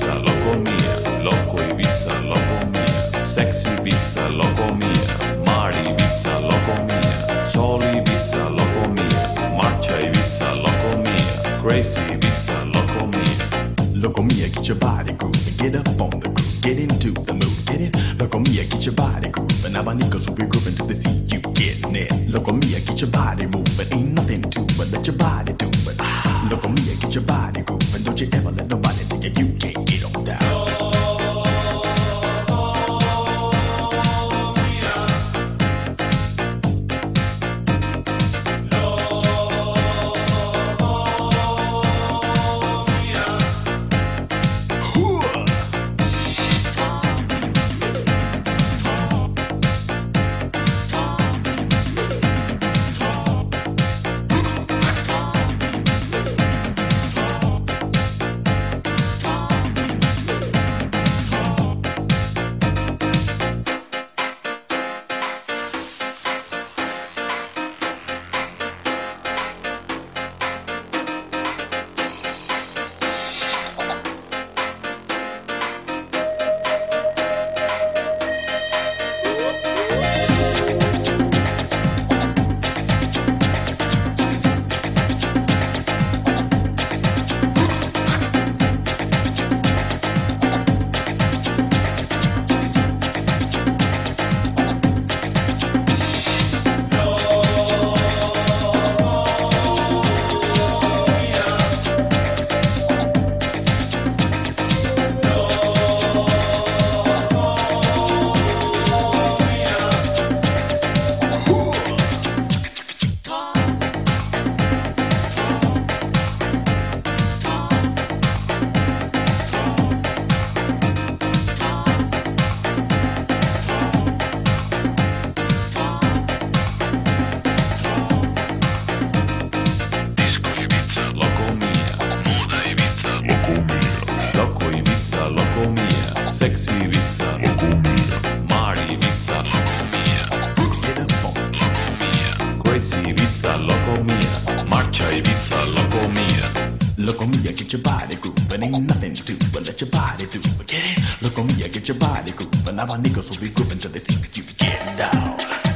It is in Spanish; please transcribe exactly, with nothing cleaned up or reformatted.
Ibiza, loco mia, loco Ibiza, loco mia, sexy Ibiza, loco mia, mare Ibiza, loco mia, sol Ibiza, loco mia, marcia Ibiza, loco mia, crazy Ibiza, loco mia. Loco mia, get your body grooving, get up on the groove, get into the mood, get it? Loco mia, get your body grooving, abanicos will be grooving to the sea, you getting it? Loco mia, get your body moving, ain't nothing to it, let your body do it. Loco mia, get your body grooving, don't you ever let nobody take it, you can't get on down. Loco mia, get your body grooving, ain't nothing to do but let your body do it, get it? Loco mia, get your body grooving, abanicos will be grooving till they see you get down.